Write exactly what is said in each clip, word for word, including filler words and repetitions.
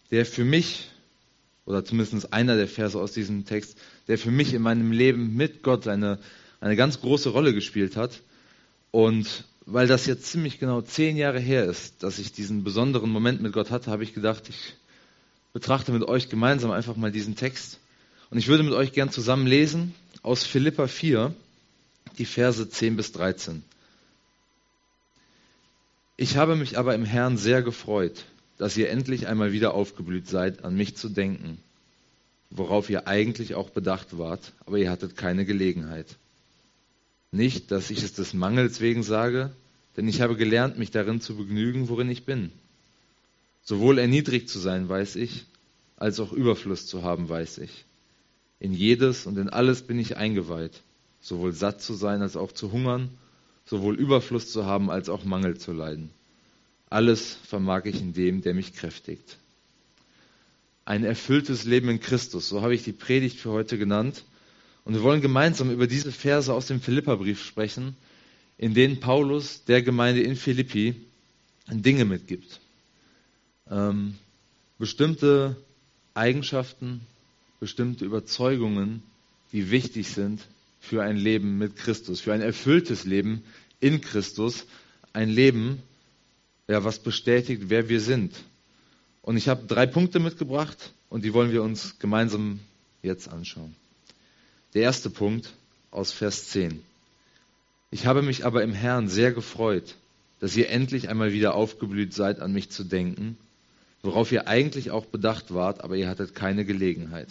der für mich, oder zumindest einer der Verse aus diesem Text, der für mich in meinem Leben mit Gott eine, eine ganz große Rolle gespielt hat. Und weil das jetzt ziemlich genau zehn Jahre her ist, dass ich diesen besonderen Moment mit Gott hatte, habe ich gedacht, ich betrachte mit euch gemeinsam einfach mal diesen Text. Und ich würde mit euch gern zusammen lesen aus Philipper vier, die Verse zehn bis dreizehn. Ich habe mich aber im Herrn sehr gefreut, dass ihr endlich einmal wieder aufgeblüht seid, an mich zu denken, worauf ihr eigentlich auch bedacht wart, aber ihr hattet keine Gelegenheit. Nicht, dass ich es des Mangels wegen sage, denn ich habe gelernt, mich darin zu begnügen, worin ich bin. Sowohl erniedrigt zu sein, weiß ich, als auch Überfluss zu haben, weiß ich. In jedes und in alles bin ich eingeweiht, sowohl satt zu sein, als auch zu hungern, sowohl Überfluss zu haben, als auch Mangel zu leiden. Alles vermag ich in dem, der mich kräftigt. Ein erfülltes Leben in Christus, so habe ich die Predigt für heute genannt. Und wir wollen gemeinsam über diese Verse aus dem Philipperbrief sprechen, in denen Paulus der Gemeinde in Philippi Dinge mitgibt. Ähm, bestimmte Eigenschaften, bestimmte Überzeugungen, die wichtig sind für ein Leben mit Christus, für ein erfülltes Leben in Christus, ein Leben, ja, was bestätigt, wer wir sind. Und ich habe drei Punkte mitgebracht und die wollen wir uns gemeinsam jetzt anschauen. Der erste Punkt aus Vers zehn. Ich habe mich aber im Herrn sehr gefreut, dass ihr endlich einmal wieder aufgeblüht seid, an mich zu denken, worauf ihr eigentlich auch bedacht wart, aber ihr hattet keine Gelegenheit.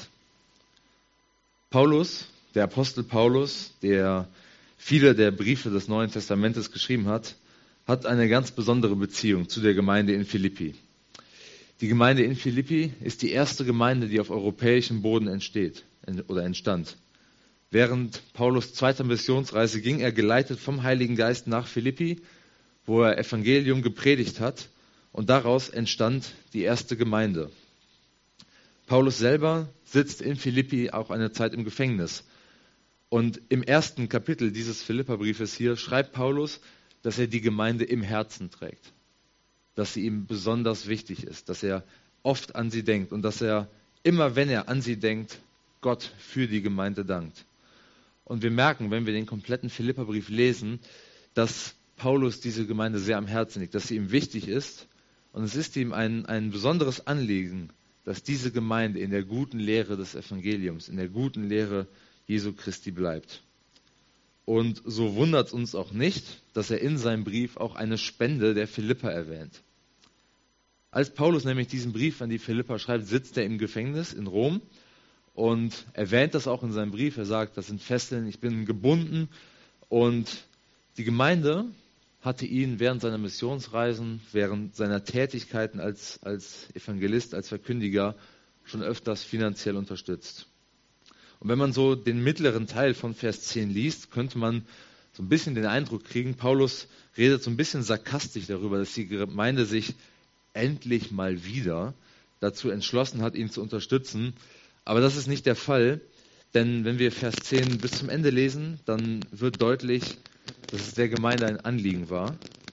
Paulus, der Apostel Paulus, der viele der Briefe des Neuen Testamentes geschrieben hat, hat eine ganz besondere Beziehung zu der Gemeinde in Philippi. Die Gemeinde in Philippi ist die erste Gemeinde, die auf europäischem Boden entsteht oder entstand. Während Paulus' zweiter Missionsreise ging er geleitet vom Heiligen Geist nach Philippi, wo er Evangelium gepredigt hat, und daraus entstand die erste Gemeinde. Paulus selber sitzt in Philippi auch eine Zeit im Gefängnis. Und im ersten Kapitel dieses Philipperbriefes hier schreibt Paulus, dass er die Gemeinde im Herzen trägt, dass sie ihm besonders wichtig ist, dass er oft an sie denkt und dass er immer, wenn er an sie denkt, Gott für die Gemeinde dankt. Und wir merken, wenn wir den kompletten Philipperbrief lesen, dass Paulus diese Gemeinde sehr am Herzen liegt, dass sie ihm wichtig ist. Und es ist ihm ein, ein besonderes Anliegen, dass diese Gemeinde in der guten Lehre des Evangeliums, in der guten Lehre Jesu Christi bleibt. Und so wundert es uns auch nicht, dass er in seinem Brief auch eine Spende der Philipper erwähnt. Als Paulus nämlich diesen Brief an die Philipper schreibt, sitzt er im Gefängnis in Rom und erwähnt das auch in seinem Brief. Er sagt, das sind Fesseln, ich bin gebunden. Und die Gemeinde hatte ihn während seiner Missionsreisen, während seiner Tätigkeiten als, als Evangelist, als Verkündiger schon öfters finanziell unterstützt. Und wenn man so den mittleren Teil von Vers zehn liest, könnte man so ein bisschen den Eindruck kriegen, Paulus redet so ein bisschen sarkastisch darüber, dass die Gemeinde sich endlich mal wieder dazu entschlossen hat, ihn zu unterstützen. Aber das ist nicht der Fall, denn wenn wir Vers zehn bis zum Ende lesen, dann wird deutlich, dass es der Gemeinde ein Anliegen war.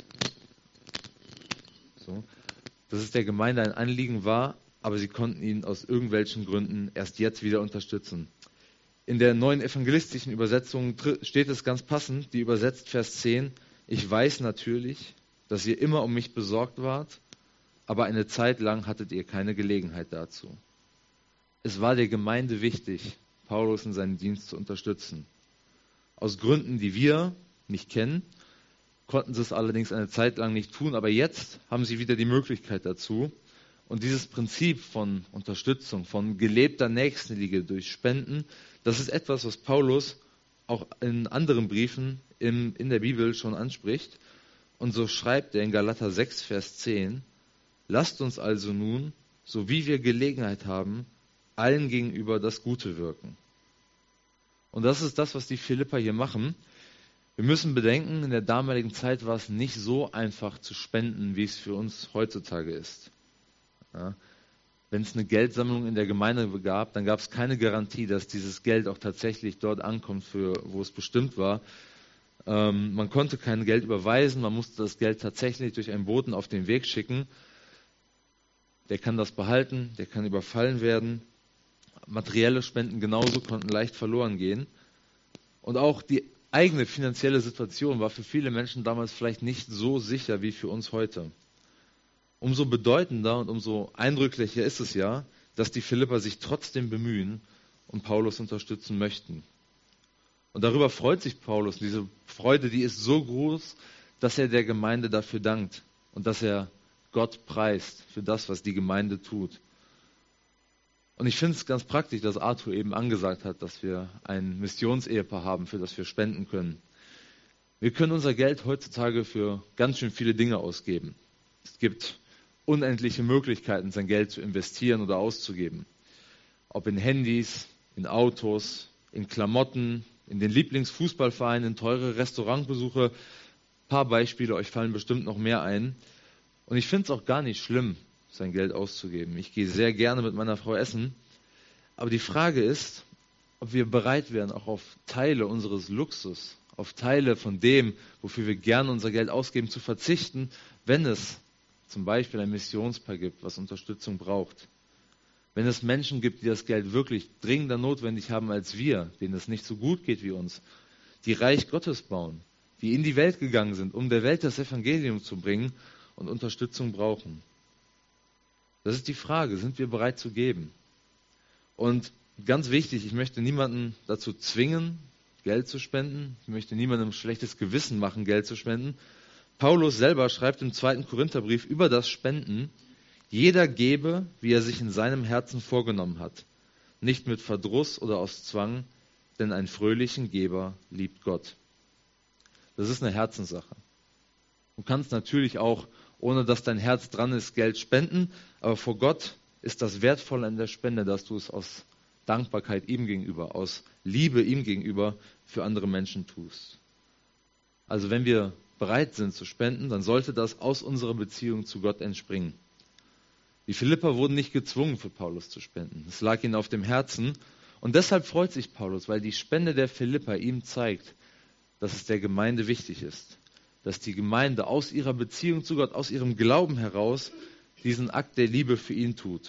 So, dass es der Gemeinde ein Anliegen war, aber sie konnten ihn aus irgendwelchen Gründen erst jetzt wieder unterstützen. In der neuen evangelistischen Übersetzung steht es ganz passend, die übersetzt Vers zehn, ich weiß natürlich, dass ihr immer um mich besorgt wart, aber eine Zeit lang hattet ihr keine Gelegenheit dazu. Es war der Gemeinde wichtig, Paulus in seinem Dienst zu unterstützen. Aus Gründen, die wir nicht kennen, konnten sie es allerdings eine Zeit lang nicht tun, aber jetzt haben sie wieder die Möglichkeit dazu. Und dieses Prinzip von Unterstützung, von gelebter Nächstenliebe durch Spenden, das ist etwas, was Paulus auch in anderen Briefen in, in der Bibel schon anspricht. Und so schreibt er in Galater sechs, Vers zehn, lasst uns also nun, so wie wir Gelegenheit haben, allen gegenüber das Gute wirken. Und das ist das, was die Philipper hier machen. Wir müssen bedenken, in der damaligen Zeit war es nicht so einfach zu spenden, wie es für uns heutzutage ist. Ja. Wenn es eine Geldsammlung in der Gemeinde gab, dann gab es keine Garantie, dass dieses Geld auch tatsächlich dort ankommt, für wo es bestimmt war. Ähm, man konnte kein Geld überweisen, man musste das Geld tatsächlich durch einen Boten auf den Weg schicken. der kann das behalten, der kann überfallen werden. Materielle Spenden genauso konnten leicht verloren gehen. Und auch die eigene finanzielle Situation war für viele Menschen damals vielleicht nicht so sicher wie für uns heute. Umso bedeutender und umso eindrücklicher ist es ja, dass die Philipper sich trotzdem bemühen und Paulus unterstützen möchten. Und darüber freut sich Paulus. Diese Freude, die ist so groß, dass er der Gemeinde dafür dankt und dass er Gott preist für das, was die Gemeinde tut. Und ich finde es ganz praktisch, dass Arthur eben angesagt hat, dass wir ein Missionsehepaar haben, für das wir spenden können. Wir können unser Geld heutzutage für ganz schön viele Dinge ausgeben. Es gibt unendliche Möglichkeiten, sein Geld zu investieren oder auszugeben. Ob in Handys, in Autos, in Klamotten, in den Lieblingsfußballverein, in teure Restaurantbesuche. Ein paar Beispiele, euch fallen bestimmt noch mehr ein. Und ich finde es auch gar nicht schlimm, sein Geld auszugeben. Ich gehe sehr gerne mit meiner Frau essen. Aber die Frage ist, ob wir bereit wären, auch auf Teile unseres Luxus, auf Teile von dem, wofür wir gerne unser Geld ausgeben, zu verzichten, wenn es zum Beispiel ein Missionspaar gibt, was Unterstützung braucht. Wenn es Menschen gibt, die das Geld wirklich dringender notwendig haben als wir, denen es nicht so gut geht wie uns, die Reich Gottes bauen, die in die Welt gegangen sind, um der Welt das Evangelium zu bringen und Unterstützung brauchen. Das ist die Frage, sind wir bereit zu geben? Und ganz wichtig, ich möchte niemanden dazu zwingen, Geld zu spenden. Ich möchte niemandem schlechtes Gewissen machen, Geld zu spenden. Paulus selber schreibt im zweiten Korintherbrief über das Spenden: Jeder gebe, wie er sich in seinem Herzen vorgenommen hat, nicht mit Verdruss oder aus Zwang, denn einen fröhlichen Geber liebt Gott. Das ist eine Herzenssache. Du kannst natürlich auch, ohne dass dein Herz dran ist, Geld spenden, aber vor Gott ist das Wertvolle an der Spende, dass du es aus Dankbarkeit ihm gegenüber, aus Liebe ihm gegenüber für andere Menschen tust. Also wenn wir bereit sind zu spenden, dann sollte das aus unserer Beziehung zu Gott entspringen. Die Philipper wurden nicht gezwungen, für Paulus zu spenden. Es lag ihnen auf dem Herzen. Und deshalb freut sich Paulus, weil die Spende der Philipper ihm zeigt, dass es der Gemeinde wichtig ist. Dass die Gemeinde aus ihrer Beziehung zu Gott, aus ihrem Glauben heraus, diesen Akt der Liebe für ihn tut.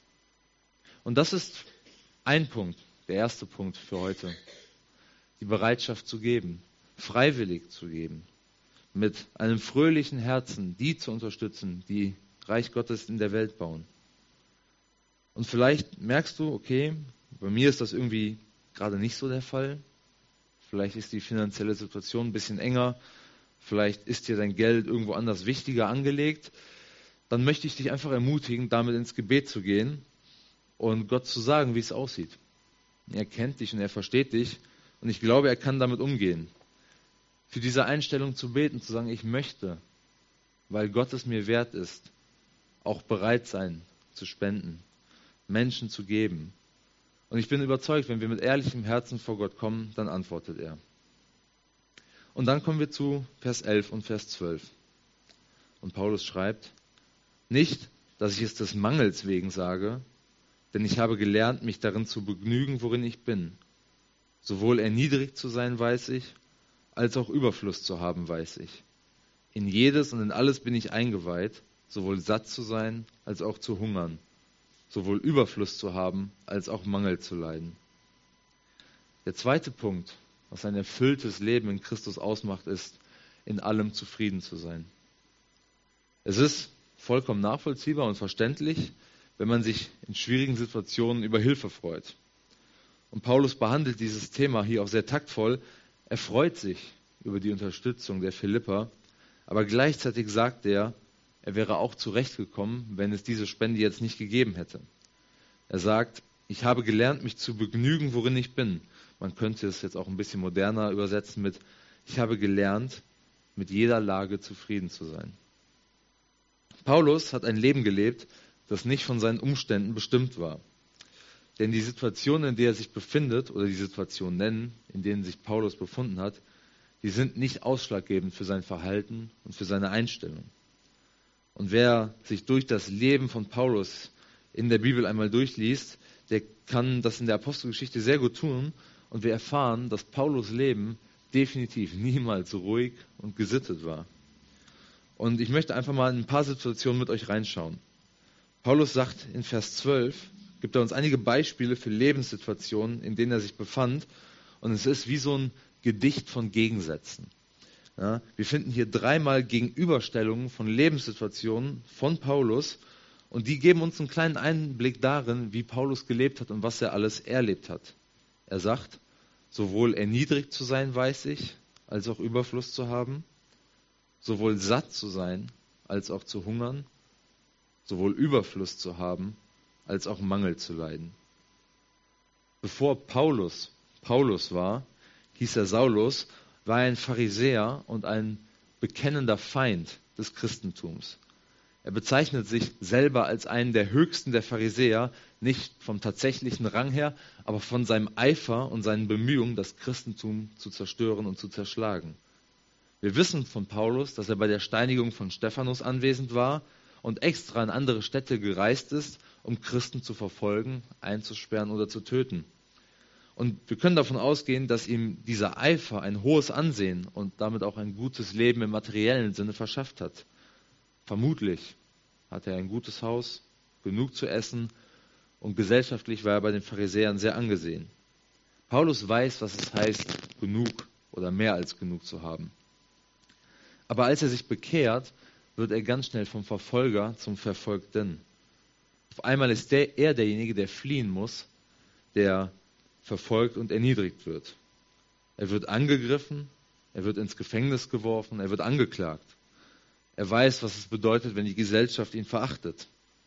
Und das ist ein Punkt, der erste Punkt für heute. Die Bereitschaft zu geben, freiwillig zu geben, mit einem fröhlichen Herzen die zu unterstützen, die Reich Gottes in der Welt bauen. Und vielleicht merkst du, okay, bei mir ist das irgendwie gerade nicht so der Fall. Vielleicht ist die finanzielle Situation ein bisschen enger. Vielleicht ist dir dein Geld irgendwo anders wichtiger angelegt. Dann möchte ich dich einfach ermutigen, damit ins Gebet zu gehen und Gott zu sagen, wie es aussieht. Er kennt dich und er versteht dich. Und ich glaube, er kann damit umgehen. Für diese Einstellung zu beten, zu sagen, ich möchte, weil Gott es mir wert ist, auch bereit sein zu spenden, Menschen zu geben. Und ich bin überzeugt, wenn wir mit ehrlichem Herzen vor Gott kommen, dann antwortet er. Und dann kommen wir zu Vers elf und Vers zwölf. Und Paulus schreibt: Nicht, dass ich es des Mangels wegen sage, denn ich habe gelernt, mich darin zu begnügen, worin ich bin. Sowohl erniedrigt zu sein, weiß ich, als auch Überfluss zu haben, weiß ich. In jedes und in alles bin ich eingeweiht, sowohl satt zu sein, als auch zu hungern, sowohl Überfluss zu haben, als auch Mangel zu leiden. Der zweite Punkt, was ein erfülltes Leben in Christus ausmacht, ist, in allem zufrieden zu sein. Es ist vollkommen nachvollziehbar und verständlich, wenn man sich in schwierigen Situationen über Hilfe freut. Und Paulus behandelt dieses Thema hier auch sehr taktvoll. Er freut sich über die Unterstützung der Philipper, aber gleichzeitig sagt er, er wäre auch zurechtgekommen, wenn es diese Spende jetzt nicht gegeben hätte. Er sagt, ich habe gelernt, mich zu begnügen, worin ich bin. Man könnte es jetzt auch ein bisschen moderner übersetzen mit, ich habe gelernt, mit jeder Lage zufrieden zu sein. Paulus hat ein Leben gelebt, das nicht von seinen Umständen bestimmt war. Denn die Situation, in der er sich befindet, oder die Situationen, in denen sich Paulus befunden hat, die sind nicht ausschlaggebend für sein Verhalten und für seine Einstellung. Und wer sich durch das Leben von Paulus in der Bibel einmal durchliest, der kann das in der Apostelgeschichte sehr gut tun. Und wir erfahren, dass Paulus' Leben definitiv niemals so ruhig und gesittet war. Und ich möchte einfach mal in ein paar Situationen mit euch reinschauen. Paulus sagt in Vers zwölf, gibt er uns einige Beispiele für Lebenssituationen, in denen er sich befand. Und es ist wie so ein Gedicht von Gegensätzen. Ja, wir finden hier dreimal Gegenüberstellungen von Lebenssituationen von Paulus. Und die geben uns einen kleinen Einblick darin, wie Paulus gelebt hat und was er alles erlebt hat. Er sagt, sowohl erniedrigt zu sein, weiß ich, als auch Überfluss zu haben. Sowohl satt zu sein, als auch zu hungern. Sowohl Überfluss zu haben, als auch Mangel zu leiden. Bevor Paulus Paulus war, hieß er Saulus, war er ein Pharisäer und ein bekennender Feind des Christentums. Er bezeichnet sich selber als einen der höchsten der Pharisäer, nicht vom tatsächlichen Rang her, aber von seinem Eifer und seinen Bemühungen, das Christentum zu zerstören und zu zerschlagen. Wir wissen von Paulus, dass er bei der Steinigung von Stephanus anwesend war und extra in andere Städte gereist ist, um Christen zu verfolgen, einzusperren oder zu töten. Und wir können davon ausgehen, dass ihm dieser Eifer ein hohes Ansehen und damit auch ein gutes Leben im materiellen Sinne verschafft hat. Vermutlich hatte er ein gutes Haus, genug zu essen und gesellschaftlich war er bei den Pharisäern sehr angesehen. Paulus weiß, was es heißt, genug oder mehr als genug zu haben. Aber als er sich bekehrt, wird er ganz schnell vom Verfolger zum Verfolgten. Auf einmal ist der, er derjenige, der fliehen muss, der verfolgt und erniedrigt wird. Er wird angegriffen, er wird ins Gefängnis geworfen, er wird angeklagt. Er weiß, was es bedeutet, wenn die Gesellschaft ihn verachtet.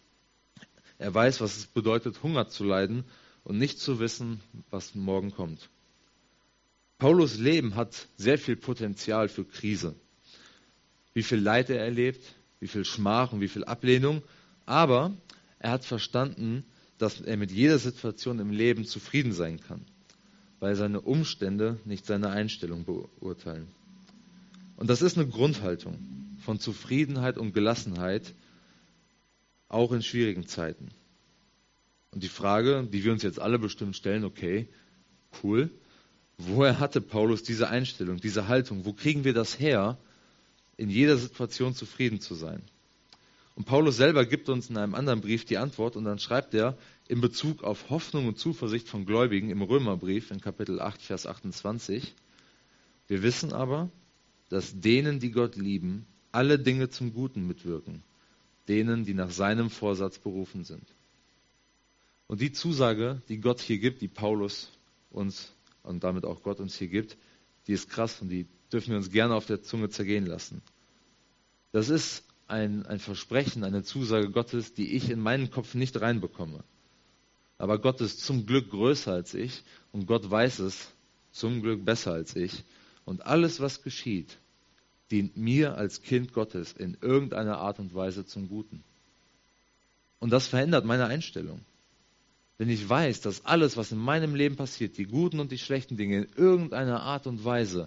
Er weiß, was es bedeutet, Hunger zu leiden und nicht zu wissen, was morgen kommt. Paulus' Leben hat sehr viel Potenzial für Krise. Wie viel Leid er erlebt, wie viel Schmach und wie viel Ablehnung. Aber er hat verstanden, dass er mit jeder Situation im Leben zufrieden sein kann, weil seine Umstände nicht seine Einstellung beurteilen. Und das ist eine Grundhaltung von Zufriedenheit und Gelassenheit, auch in schwierigen Zeiten. Und die Frage, die wir uns jetzt alle bestimmt stellen, okay, cool, woher hatte Paulus diese Einstellung, diese Haltung? Wo kriegen wir das her, in jeder Situation zufrieden zu sein? Und Paulus selber gibt uns in einem anderen Brief die Antwort und dann schreibt er in Bezug auf Hoffnung und Zuversicht von Gläubigen im Römerbrief in Kapitel acht, Vers achtundzwanzig. Wir wissen aber, dass denen, die Gott lieben, alle Dinge zum Guten mitwirken, denen, die nach seinem Vorsatz berufen sind. Und die Zusage, die Gott hier gibt, die Paulus uns und damit auch Gott uns hier gibt, die ist krass und die dürfen wir uns gerne auf der Zunge zergehen lassen. Das ist ein, ein Versprechen, eine Zusage Gottes, die ich in meinen Kopf nicht reinbekomme. Aber Gott ist zum Glück größer als ich und Gott weiß es zum Glück besser als ich. Und alles, was geschieht, dient mir als Kind Gottes in irgendeiner Art und Weise zum Guten. Und das verändert meine Einstellung. Wenn ich weiß, dass alles, was in meinem Leben passiert, die guten und die schlechten Dinge in irgendeiner Art und Weise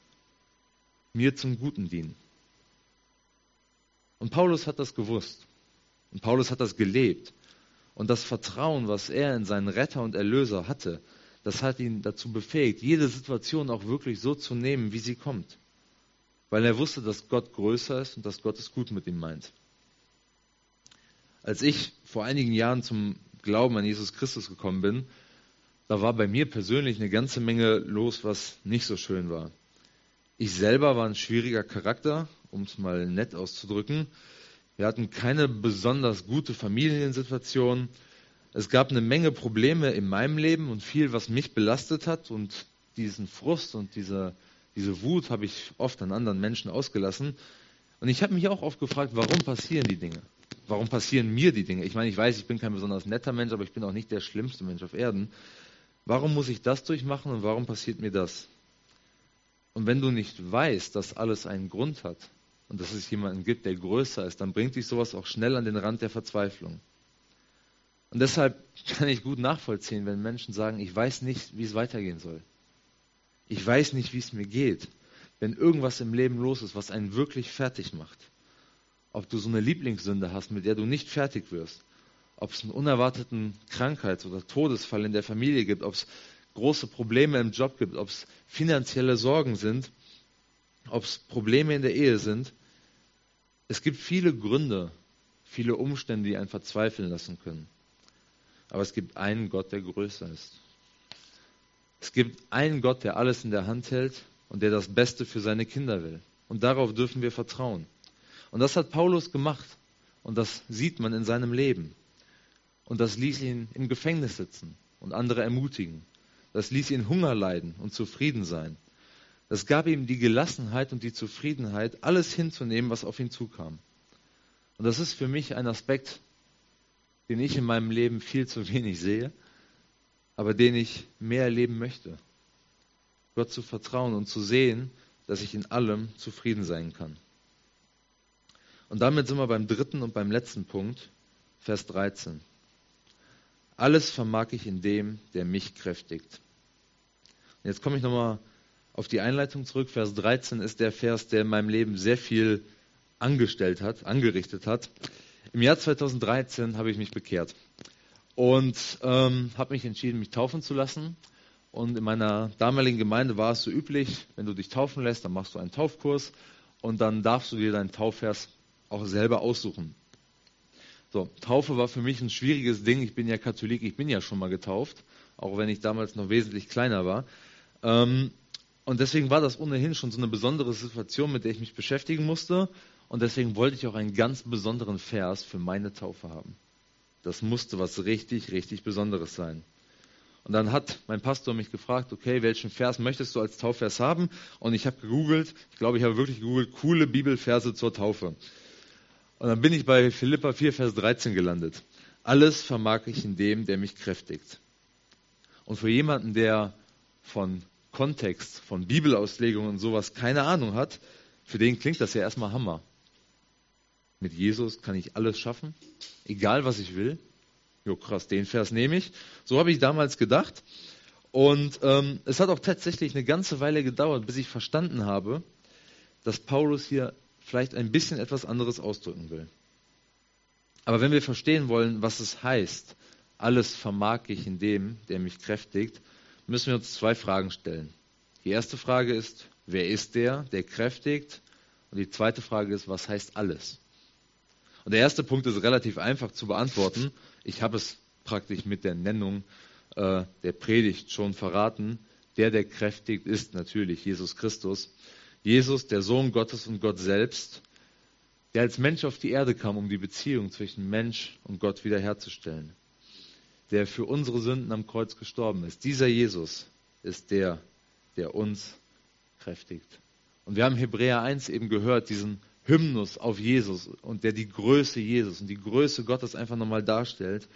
mir zum Guten dienen. Und Paulus hat das gewusst. Und Paulus hat das gelebt. Und das Vertrauen, was er in seinen Retter und Erlöser hatte, das hat ihn dazu befähigt, jede Situation auch wirklich so zu nehmen, wie sie kommt. Weil er wusste, dass Gott größer ist und dass Gott es gut mit ihm meint. Als ich vor einigen Jahren zum Glauben an Jesus Christus gekommen bin, da war bei mir persönlich eine ganze Menge los, was nicht so schön war. Ich selber war ein schwieriger Charakter, um es mal nett auszudrücken. Wir hatten keine besonders gute Familiensituation. Es gab eine Menge Probleme in meinem Leben und viel, was mich belastet hat. Und diesen Frust und diese, diese Wut habe ich oft an anderen Menschen ausgelassen. Und ich habe mich auch oft gefragt, warum passieren die Dinge? Warum passieren mir die Dinge? Ich meine, ich weiß, ich bin kein besonders netter Mensch, aber ich bin auch nicht der schlimmste Mensch auf Erden. Warum muss ich das durchmachen und warum passiert mir das? Und wenn du nicht weißt, dass alles einen Grund hat und dass es jemanden gibt, der größer ist, dann bringt dich sowas auch schnell an den Rand der Verzweiflung. Und deshalb kann ich gut nachvollziehen, wenn Menschen sagen, ich weiß nicht, wie es weitergehen soll. Ich weiß nicht, wie es mir geht, wenn irgendwas im Leben los ist, was einen wirklich fertig macht. Ob du so eine Lieblingssünde hast, mit der du nicht fertig wirst, ob es einen unerwarteten Krankheits- oder Todesfall in der Familie gibt, ob es große Probleme im Job gibt, ob es finanzielle Sorgen sind, ob es Probleme in der Ehe sind. Es gibt viele Gründe viele Umstände, die einen verzweifeln lassen können. Aber es gibt einen Gott, der größer ist. Es gibt einen Gott, der alles in der Hand hält und der das Beste für seine Kinder will. Und darauf dürfen wir vertrauen. Und das hat Paulus gemacht. Und das sieht man in seinem Leben. Und das ließ ihn im Gefängnis sitzen und andere ermutigen. Das ließ ihn Hunger leiden und zufrieden sein. Das gab ihm die Gelassenheit und die Zufriedenheit, alles hinzunehmen, was auf ihn zukam. Und das ist für mich ein Aspekt, den ich in meinem Leben viel zu wenig sehe, aber den ich mehr erleben möchte. Gott zu vertrauen und zu sehen, dass ich in allem zufrieden sein kann. Und damit sind wir beim dritten und beim letzten Punkt, Vers dreizehn. Alles vermag ich in dem, der mich kräftigt. Und jetzt komme ich nochmal auf die Einleitung zurück. Vers dreizehn ist der Vers, der in meinem Leben sehr viel angestellt hat, angerichtet hat. Im Jahr zweitausenddreizehn habe ich mich bekehrt und ähm, habe mich entschieden, mich taufen zu lassen. Und in meiner damaligen Gemeinde war es so üblich, wenn du dich taufen lässt, dann machst du einen Taufkurs und dann darfst du dir deinen Taufvers auch selber aussuchen. So, Taufe war für mich ein schwieriges Ding. Ich bin ja Katholik, ich bin ja schon mal getauft, auch wenn ich damals noch wesentlich kleiner war. Ähm, und deswegen war das ohnehin schon so eine besondere Situation, mit der ich mich beschäftigen musste. Und deswegen wollte ich auch einen ganz besonderen Vers für meine Taufe haben. Das musste was richtig, richtig Besonderes sein. Und dann hat mein Pastor mich gefragt, okay, welchen Vers möchtest du als Taufvers haben? Und ich habe gegoogelt, ich glaube, ich habe wirklich gegoogelt, coole Bibelverse zur Taufe. Und dann bin ich bei Philipper vier, Vers dreizehn gelandet. Alles vermag ich in dem, der mich kräftigt. Und für jemanden, der von Kontext, von Bibelauslegung und sowas keine Ahnung hat, für den klingt das ja erstmal Hammer. Mit Jesus kann ich alles schaffen, egal was ich will. Jo, krass, den Vers nehme ich. So habe ich damals gedacht. Und ähm, es hat auch tatsächlich eine ganze Weile gedauert, bis ich verstanden habe, dass Paulus hier vielleicht ein bisschen etwas anderes ausdrücken will. Aber wenn wir verstehen wollen, was es heißt, alles vermag ich in dem, der mich kräftigt, müssen wir uns zwei Fragen stellen. Die erste Frage ist, wer ist der, der kräftigt? Und die zweite Frage ist, was heißt alles? Und der erste Punkt ist relativ einfach zu beantworten. Ich habe es praktisch mit der Nennung äh, der Predigt schon verraten. Der, der kräftigt, ist natürlich Jesus Christus. Jesus, der Sohn Gottes und Gott selbst, der als Mensch auf die Erde kam, um die Beziehung zwischen Mensch und Gott wiederherzustellen. Der für unsere Sünden am Kreuz gestorben ist. Dieser Jesus ist der, der uns kräftigt. Und wir haben Hebräer eins eben gehört, diesen Hymnus auf Jesus und der die Größe Jesus und die Größe Gottes einfach nochmal darstellt.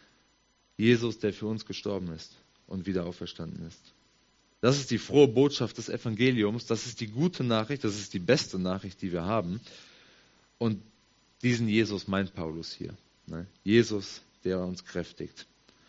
Jesus, der für uns gestorben ist und wieder auferstanden ist. Das ist die frohe Botschaft des Evangeliums, das ist die gute Nachricht, das ist die beste Nachricht, die wir haben. Und diesen Jesus meint Paulus hier. Ne? Jesus, der uns kräftigt.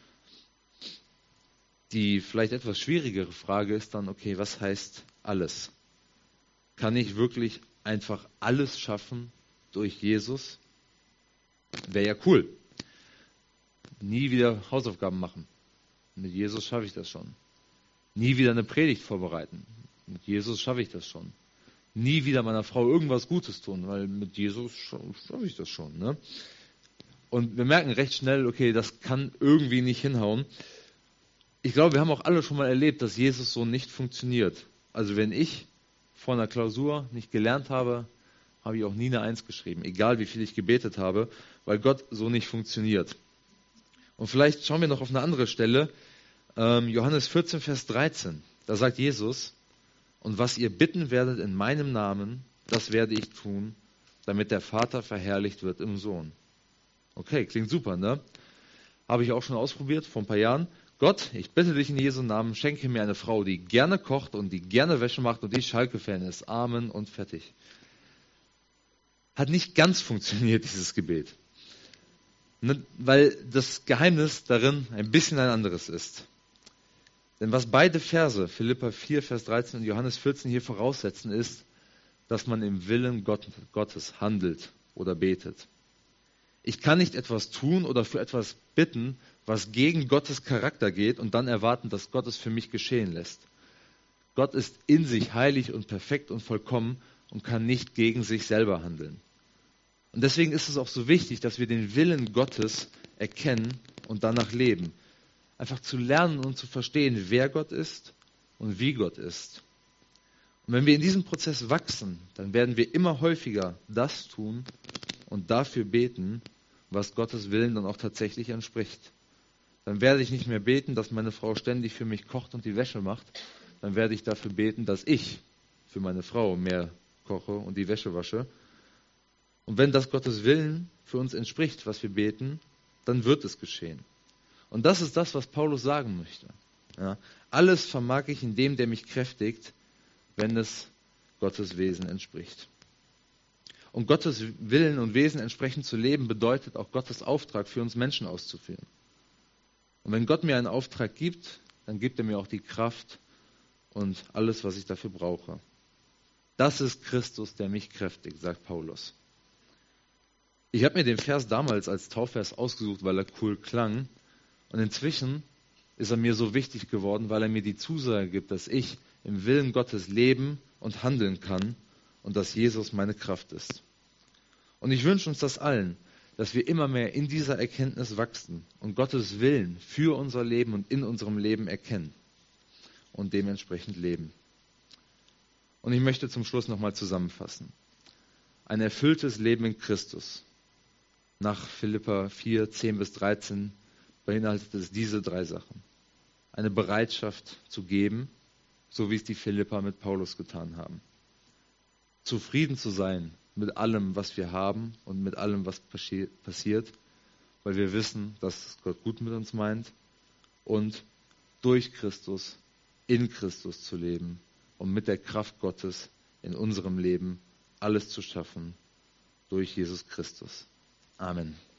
Die vielleicht etwas schwierigere Frage ist dann, okay, was heißt alles? Kann ich wirklich einfach alles schaffen durch Jesus? Wäre ja cool. Nie wieder Hausaufgaben machen. Mit Jesus schaffe ich das schon. Nie wieder eine Predigt vorbereiten. Mit Jesus schaffe ich das schon. Nie wieder meiner Frau irgendwas Gutes tun, weil mit Jesus schaffe ich das schon. Ne? Und wir merken recht schnell, okay, das kann irgendwie nicht hinhauen. Ich glaube, wir haben auch alle schon mal erlebt, dass Jesus so nicht funktioniert. Also wenn ich vor einer Klausur nicht gelernt habe, habe ich auch nie eine Eins geschrieben, egal wie viel ich gebetet habe, weil Gott so nicht funktioniert. Und vielleicht schauen wir noch auf eine andere Stelle, ähm, Johannes vierzehn, Vers dreizehn. Da sagt Jesus, und was ihr bitten werdet in meinem Namen, das werde ich tun, damit der Vater verherrlicht wird im Sohn. Okay, klingt super, ne? Habe ich auch schon ausprobiert vor ein paar Jahren. Gott, ich bitte dich in Jesu Namen, schenke mir eine Frau, die gerne kocht und die gerne Wäsche macht und die Schalke-Fan ist. Amen und fertig. Hat nicht ganz funktioniert, dieses Gebet. Ne, weil das Geheimnis darin ein bisschen ein anderes ist. Denn was beide Verse, Philipper vier, Vers dreizehn und Johannes vierzehn hier voraussetzen, ist, dass man im Willen Gott, Gottes handelt oder betet. Ich kann nicht etwas tun oder für etwas bitten, was gegen Gottes Charakter geht und dann erwarten, dass Gott es für mich geschehen lässt. Gott ist in sich heilig und perfekt und vollkommen und kann nicht gegen sich selber handeln. Und deswegen ist es auch so wichtig, dass wir den Willen Gottes erkennen und danach leben. Einfach zu lernen und zu verstehen, wer Gott ist und wie Gott ist. Und wenn wir in diesem Prozess wachsen, dann werden wir immer häufiger das tun und dafür beten, was Gottes Willen dann auch tatsächlich entspricht. Dann werde ich nicht mehr beten, dass meine Frau ständig für mich kocht und die Wäsche macht. Dann werde ich dafür beten, dass ich für meine Frau mehr koche und die Wäsche wasche. Und wenn das Gottes Willen für uns entspricht, was wir beten, dann wird es geschehen. Und das ist das, was Paulus sagen möchte. Ja, alles vermag ich in dem, der mich kräftigt, wenn es Gottes Wesen entspricht. Und Gottes Willen und Wesen entsprechend zu leben, bedeutet auch Gottes Auftrag für uns Menschen auszuführen. Und wenn Gott mir einen Auftrag gibt, dann gibt er mir auch die Kraft und alles, was ich dafür brauche. Das ist Christus, der mich kräftigt, sagt Paulus. Ich habe mir den Vers damals als Taufvers ausgesucht, weil er cool klang. Und inzwischen ist er mir so wichtig geworden, weil er mir die Zusage gibt, dass ich im Willen Gottes leben und handeln kann und dass Jesus meine Kraft ist. Und ich wünsche uns das allen, dass wir immer mehr in dieser Erkenntnis wachsen und Gottes Willen für unser Leben und in unserem Leben erkennen und dementsprechend leben. Und ich möchte zum Schluss nochmal zusammenfassen. Ein erfülltes Leben in Christus. Nach Philipper vier, zehn bis dreizehn beinhaltet es diese drei Sachen. Eine Bereitschaft zu geben, so wie es die Philipper mit Paulus getan haben. Zufrieden zu sein mit allem, was wir haben und mit allem, was passi- passiert, weil wir wissen, dass Gott gut mit uns meint. Und durch Christus, in Christus zu leben, um mit der Kraft Gottes in unserem Leben alles zu schaffen, durch Jesus Christus. Amen.